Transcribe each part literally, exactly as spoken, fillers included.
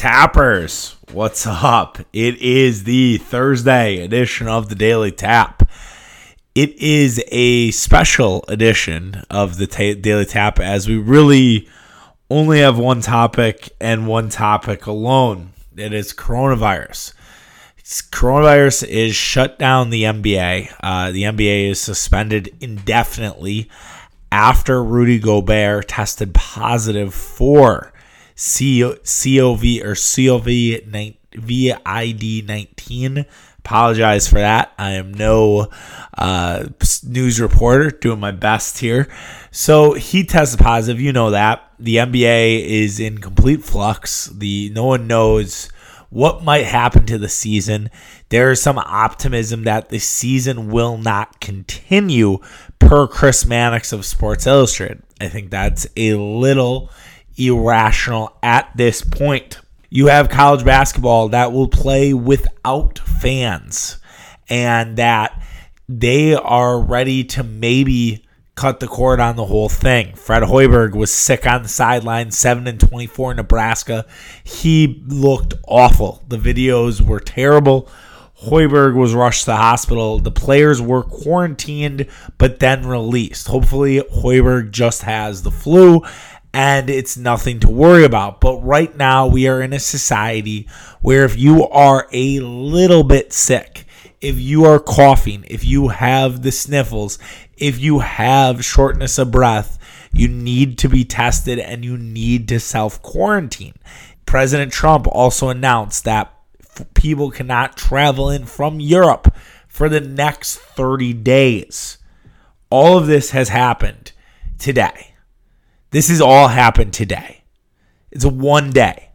Tappers, what's up? It is the Thursday edition of the Daily Tap. It is a special edition of the ta- Daily Tap as we really only have one topic and one topic alone. It is coronavirus. Coronavirus is shut down the N B A. Uh, the N B A is suspended indefinitely after Rudy Gobert tested positive for C O V or C O V I D nineteen. Apologize for that. I am no uh, news reporter, doing my best here. So he tested positive. You know that. The N B A is in complete flux. The no one knows what might happen to the season. There is some optimism that the season will not continue per Chris Mannix of Sports Illustrated. I think that's a little irrational at this point. You have college basketball that will play without fans and that they are ready to maybe cut the cord on the whole thing. Fred Hoiberg was sick on the sideline, seven and twenty-four in Nebraska. He looked awful. The videos were terrible. Hoiberg was rushed to the hospital. The players were quarantined but then released. Hopefully Hoiberg just has the flu and it's nothing to worry about. But right now we are in a society where if you are a little bit sick, if you are coughing, if you have the sniffles, if you have shortness of breath, you need to be tested and you need to self-quarantine. President Trump also announced that people cannot travel in from Europe for the next thirty days. All of this has happened today. This has all happened today. It's a one day.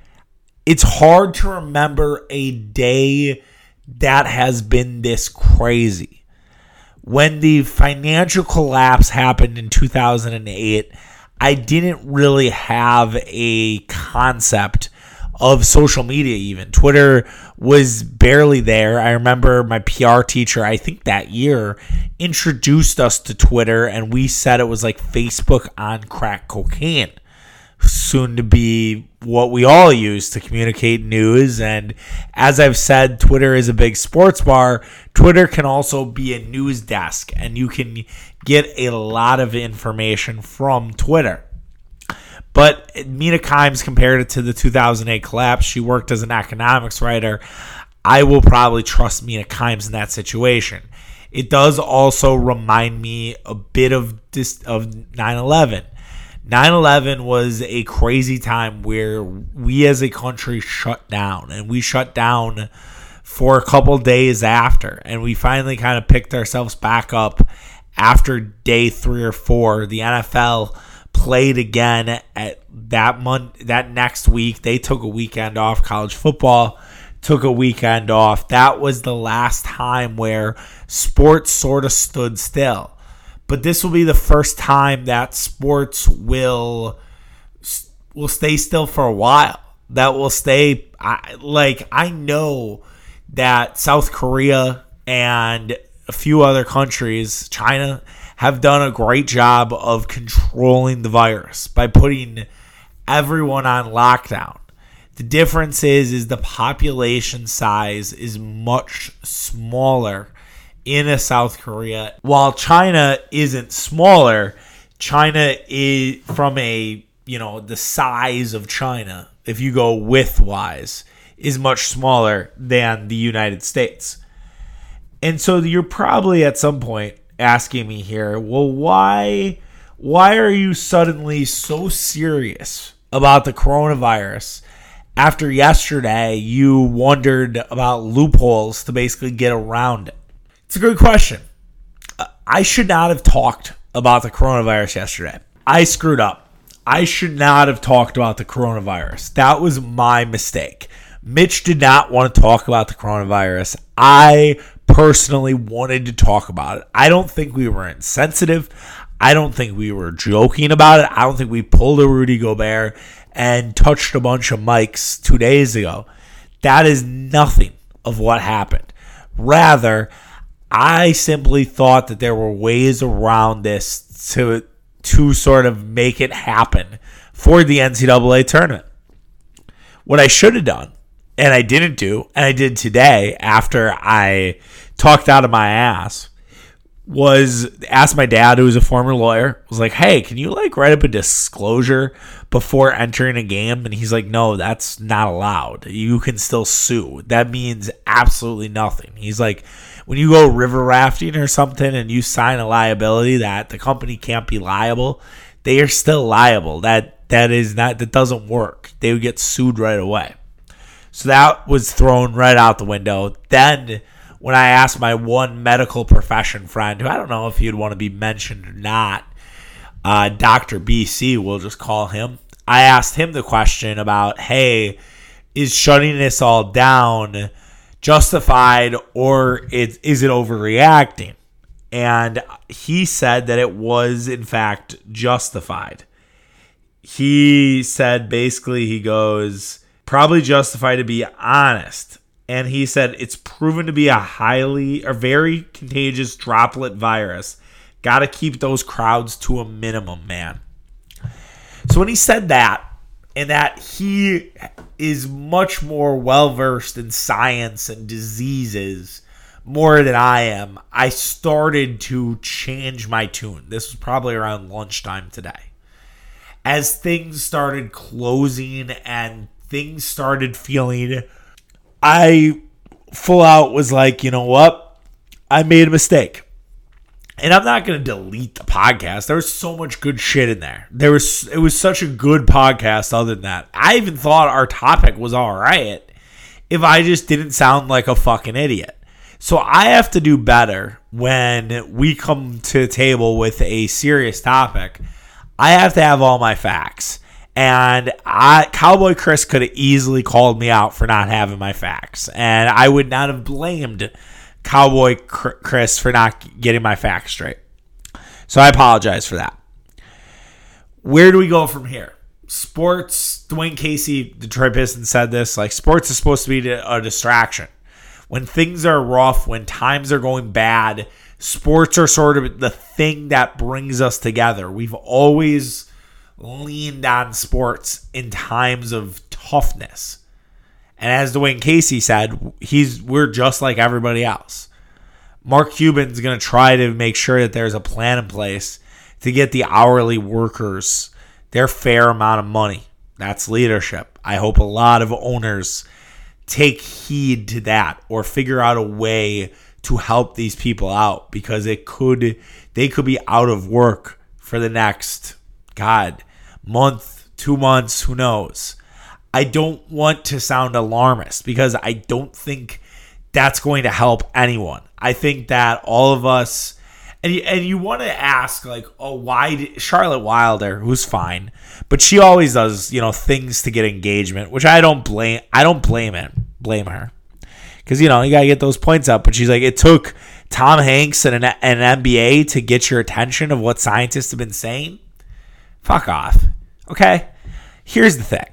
It's hard to remember a day that has been this crazy. When the financial collapse happened in two thousand eight, I didn't really have a concept of social media even. Twitter was barely there. I remember my P R teacher, I think that year, introduced us to Twitter, and we said it was like Facebook on crack cocaine. Soon to be what we all use to communicate news. And as I've said, Twitter is a big sports bar. Twitter can also be a news desk, and you can get a lot of information from Twitter. But Mina Kimes compared it to the two thousand eight collapse. She worked as an economics writer. I will probably trust Mina Kimes in that situation. It does also remind me a bit of this, of nine eleven. nine eleven was a crazy time where we as a country shut down, and we shut down for a couple days after, and we finally kind of picked ourselves back up after day three or four. The N F L played again at that month, that next week. They took a weekend off. College football took a weekend off. That was the last time where sports sort of stood still. But this will be the first time that sports will will stay still for a while. That will stay, I, like, I know that South Korea and a few other countries, China, have done a great job of controlling the virus by putting everyone on lockdown. The difference is, is the population size is much smaller in a South Korea. While China isn't smaller, China is, from a, you know, the size of China, if you go width-wise, is much smaller than the United States. And so you're probably at some point asking me here, well, why why are you suddenly so serious about the coronavirus after yesterday you wondered about loopholes to basically get around it? It's a good question. I should not have talked about the coronavirus yesterday. I screwed up. I should not have talked about the coronavirus. That was my mistake. Mitch did not want to talk about the coronavirus. I personally wanted to talk about it. I don't think we were insensitive. I don't think we were joking about it. I don't think we pulled a Rudy Gobert and touched a bunch of mics two days ago. That is nothing of what happened. Rather, I simply thought that there were ways around this to to sort of make it happen for the N C double A tournament. What I should have done, and I didn't do, and I did today after I talked out of my ass, was ask my dad, who was a former lawyer, was like, hey, can you like write up a disclosure before entering a game? And he's like, no, that's not allowed. You can still sue. That means absolutely nothing. He's like, when you go river rafting or something and you sign a liability that the company can't be liable, they are still liable. That that is not, that doesn't work. They would get sued right away. So that was thrown right out the window. Then when I asked my one medical profession friend, who I don't know if he'd want to be mentioned or not, uh, Doctor B C, we'll just call him. I asked him the question about, hey, is shutting this all down justified, or is, is it overreacting? And he said that it was, in fact, justified. He said, basically, he goes, probably justified to be honest. And he said, it's proven to be a highly, or very contagious droplet virus. Got to keep those crowds to a minimum, man. So when he said that, and that he is much more well-versed in science and diseases more than I am, I started to change my tune. This was probably around lunchtime today. As things started closing and things started feeling, I full out was like, you know what? I made a mistake. And I'm not going to delete the podcast. There was so much good shit in there. There was it was such a good podcast other than that. I even thought our topic was all right if I just didn't sound like a fucking idiot. So I have to do better when we come to the table with a serious topic. I have to have all my facts. And I, Cowboy Chris could have easily called me out for not having my facts. And I would not have blamed Cowboy Chris for not getting my facts straight. So I apologize for that. Where do we go from here? Sports, Dwayne Casey, Detroit Pistons said this, like, sports is supposed to be a distraction. When things are rough, when times are going bad, sports are sort of the thing that brings us together. We've always leaned on sports in times of toughness. And as Dwayne Casey said, he's we're just like everybody else. Mark Cuban's going to try to make sure that there's a plan in place to get the hourly workers their fair amount of money. That's leadership. I hope a lot of owners take heed to that or figure out a way to help these people out, because it could they could be out of work for the next, God, month, two months, who knows. I don't want to sound alarmist because I don't think that's going to help anyone. I think that all of us, and you, and you want to ask, like, oh, why did Charlotte Wilder, who's fine, but she always does, you know, things to get engagement, which I don't blame. I don't blame it, blame her, because, you know, you gotta get those points up. But she's like, it took Tom Hanks and an, an N B A to get your attention of what scientists have been saying. Fuck off. Okay, here's the thing.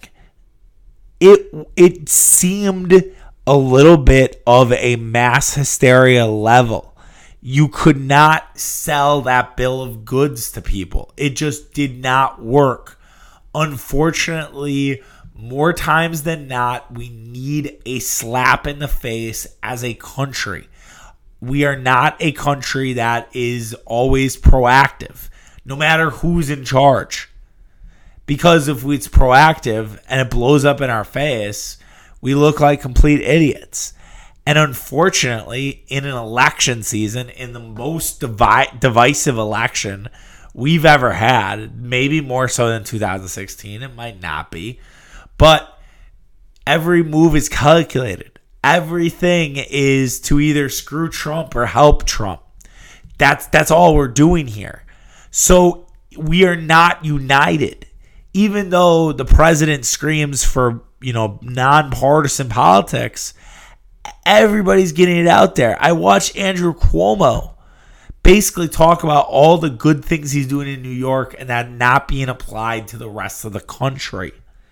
It it seemed a little bit of a mass hysteria level. You could not sell that bill of goods to people. It just did not work. Unfortunately, more times than not, we need a slap in the face as a country. We are not a country that is always proactive, no matter who's in charge. Because if it's proactive and it blows up in our face, we look like complete idiots. And unfortunately, in an election season, in the most divi- divisive election we've ever had, maybe more so than two thousand sixteen, it might not be, but every move is calculated. Everything is to either screw Trump or help Trump. That's that's all we're doing here. So we are not united. Even though the president screams for, you know, nonpartisan politics, everybody's getting it out there. I watched Andrew Cuomo basically talk about all the good things he's doing in New York and that not being applied to the rest of the country.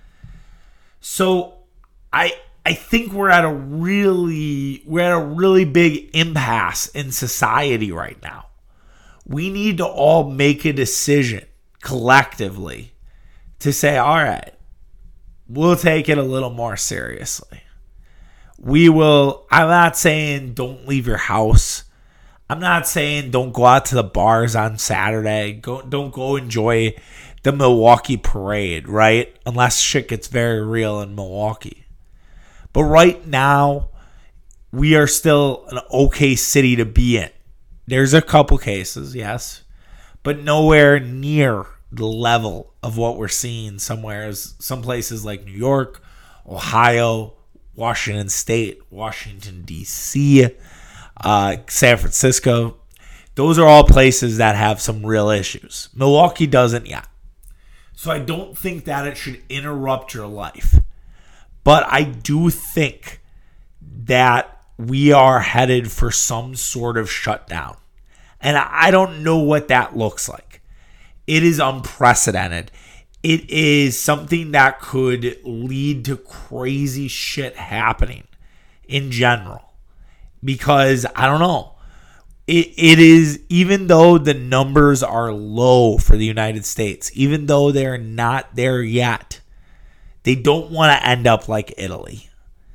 So I I think we're at a really we're at a really big impasse in society right now. We need to all make a decision collectively to say, all right, we'll take it a little more seriously. We will, I'm not saying don't leave your house. I'm not saying don't go out to the bars on Saturday. Go, don't go enjoy the Milwaukee parade, right? Unless shit gets very real in Milwaukee. But right now, we are still an okay city to be in. There's a couple cases, yes, but nowhere near the level of what we're seeing somewhere. Some places like New York, Ohio, Washington State, Washington, D C, uh, San Francisco. Those are all places that have some real issues. Milwaukee doesn't yet. So I don't think that it should interrupt your life. But I do think that we are headed for some sort of shutdown. And I don't know what that looks like. It is unprecedented. It is something that could lead to crazy shit happening in general. Because, I don't know, it, it is, even though the numbers are low for the United States, even though they're not there yet, they don't want to end up like Italy.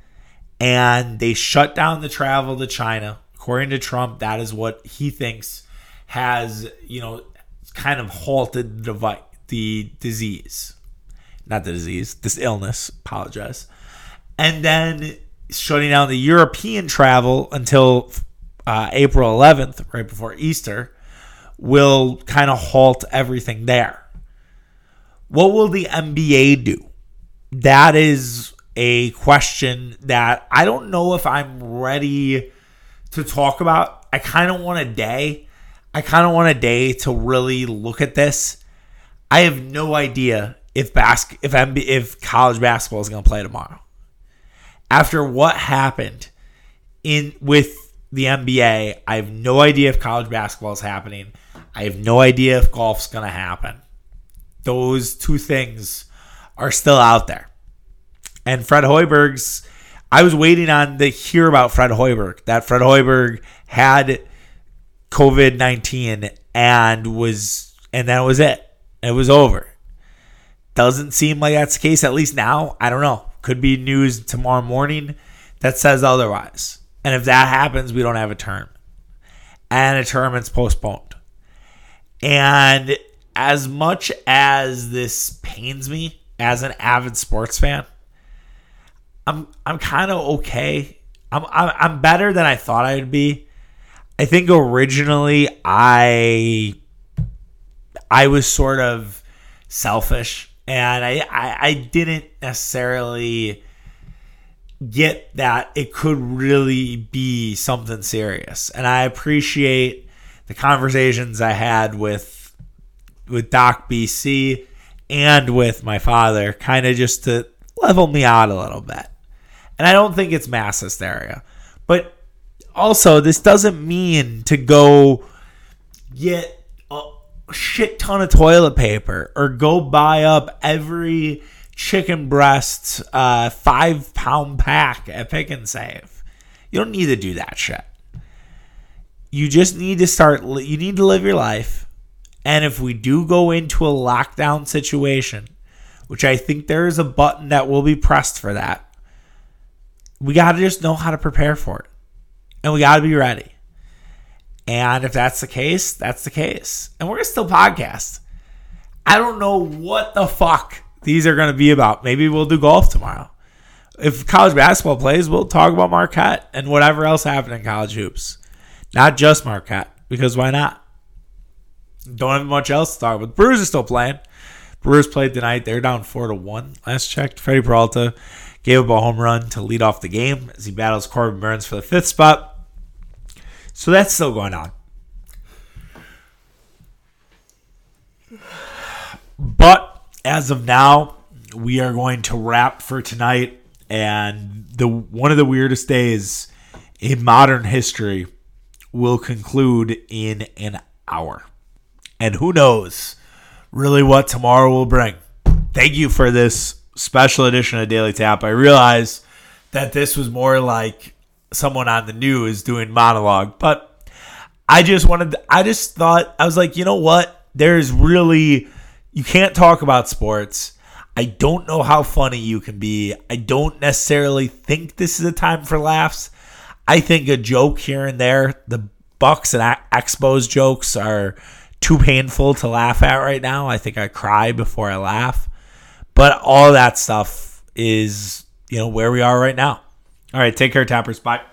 And they shut down the travel to China. According to Trump, that is what he thinks has, you know, kind of halted the, device, the disease. Not the disease, this illness. Apologize. And then shutting down the European travel until uh, April eleventh, right before Easter, will kind of halt everything there. What will the N B A do? That is a question that I don't know if I'm ready to talk about. I kind of want a day. I kind of want a day to really look at this. I have no idea if bas- if N B A, if college basketball is going to play tomorrow. After what happened in with the N B A, I have no idea if college basketball is happening. I have no idea if golf's going to happen. Those two things are still out there. And Fred Hoiberg's, I was waiting on to hear about Fred Hoiberg, that Fred Hoiberg had covid nineteen and was, and that was it. It was over. Doesn't seem like that's the case, at least now. I don't know. Could be news tomorrow morning that says otherwise. And if that happens, we don't have a tournament. And a tournament's postponed. And as much as this pains me as an avid sports fan, I'm I'm kind of okay. I'm, I'm I'm better than I thought I would be. I think originally I I was sort of selfish, and I, I, I didn't necessarily get that it could really be something serious. And I appreciate the conversations I had with with Doc B C and with my father, kind of just to level me out a little bit. And I don't think it's mass hysteria. But also, this doesn't mean to go get a shit ton of toilet paper or go buy up every chicken breast uh, five pound pack at Pick and Save. You don't need to do that shit. You just need to start, you need to live your life. And if we do go into a lockdown situation, which I think there is a button that will be pressed for that, we got to just know how to prepare for it. And we got to be ready. And if that's the case, that's the case. And we're going to still podcast. I don't know what the fuck these are going to be about. Maybe we'll do golf tomorrow. If college basketball plays, we'll talk about Marquette and whatever else happened in college hoops. Not just Marquette, because why not? Don't have much else to talk about. The Brewers are still playing. Brewers played tonight. They're down four to one. Last checked, Freddie Peralta gave up a home run to lead off the game as he battles Corbin Burns for the fifth spot. So that's still going on. But as of now, we are going to wrap for tonight. And the one of the weirdest days in modern history will conclude in an hour. And who knows really what tomorrow will bring. Thank you for this special edition of Daily Tap. I realize that this was more like someone on the news doing monologue, but I just wanted to, I just thought, I was like, you know what? There's really, you can't talk about sports. I don't know how funny you can be. I don't necessarily think this is a time for laughs. I think a joke here and there, the Bucks and Expos jokes are too painful to laugh at right now. I think I cry before I laugh. But all that stuff is, you know, where we are right now. All right, take care, Tappers. Bye.